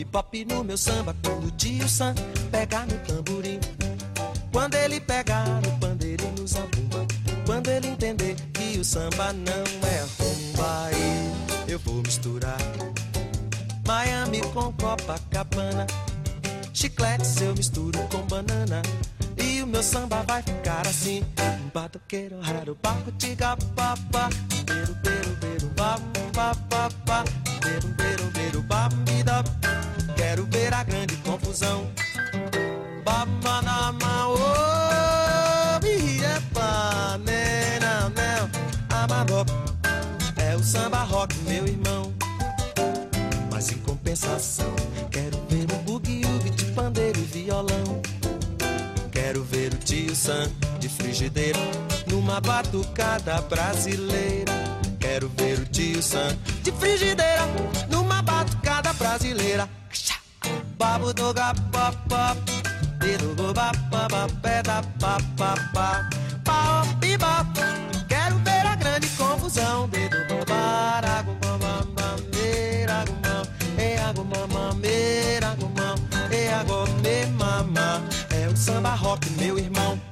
bebop no meu samba quando o tio Sam pega no tamborim. Quando ele pegar no pandeiro e no zabumba, quando ele entender que o samba não é rumba, aí eu vou misturar Miami com Copacabana, chicletes eu misturo com banana, e o meu samba vai ficar assim. Batoqueiro, raro, baco, tiga, papá, beiro, beiro, beiro, bam, papá, beiro, beiro, beiro, bam, bida. Quero ver a grande confusão. Baba na mão, oh, biepa, nena, nel, amador. É o samba rock, meu irmão. Mas em compensação, quero ver o bugue-ugue de pandeiro e violão. Quero ver o tio Sam de frigideira numa batucada brasileira. Quero ver o tio Sam de frigideira numa batucada brasileira. Babo do gapapá, dedo do bapapá, peda papapá, pau piba. Quero ver a grande confusão. Dedo do barago, mamamá, meiragumão, eagumamá, meiragumão, eagomê, mamá. É o samba rock, meu irmão.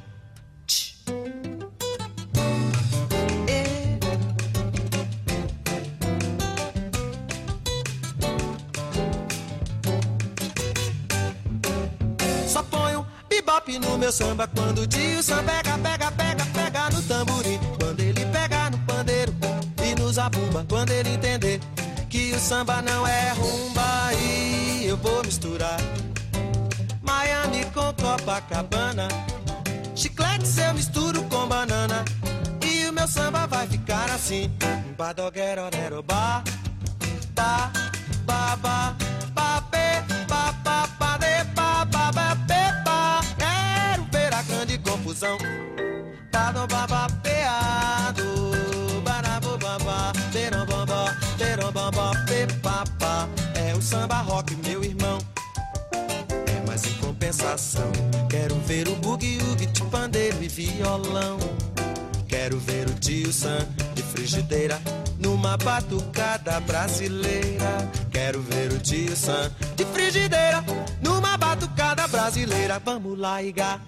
Só ponho bebop no meu samba quando o tio Sam pega, pega, pega, pega no tamborim. Quando ele pega no pandeiro e no zabumba, quando ele entender que o samba não é rumba, e eu vou misturar Miami com Copacabana, chicletes eu misturo com banana, e o meu samba vai ficar assim. Badoguero, ba, ba, ba, ba, ba, pe, ba, ba, ba, de, ba, ba, ba, pe, ba. Quero ver a grande confusão. Tado, ba, ba, peado, barabu, ba, ba, deram, ba, ba, deram, ba, ba, pe, ba, ba. É o samba rock, meu irmão. Mas em compensação, quero ver o bugue-ugue de pandeiro e violão. Quero ver o tio Sam de frigideira numa batucada brasileira. Quero ver o tio Sam de frigideira numa batucada brasileira. Vamos lá, Iga.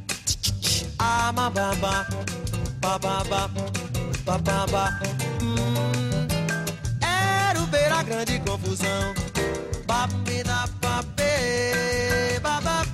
Amababa, bababa, bababa. Quero ver a grande confusão. Babida, babê, babá,